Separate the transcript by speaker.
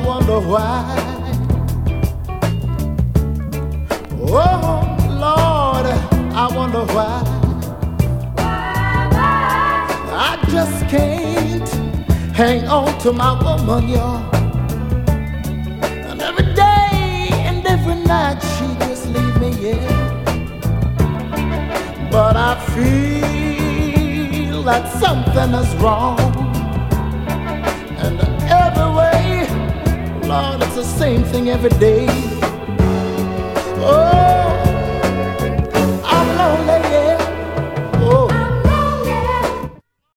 Speaker 1: wonder why. Oh, Lord, I wonder why. I just can't hang on to my woman, y'all. And every day and every night she just leave me, yeah. But I feel that something is wrong. And every way, Lord, it's the same thing every day. Oh,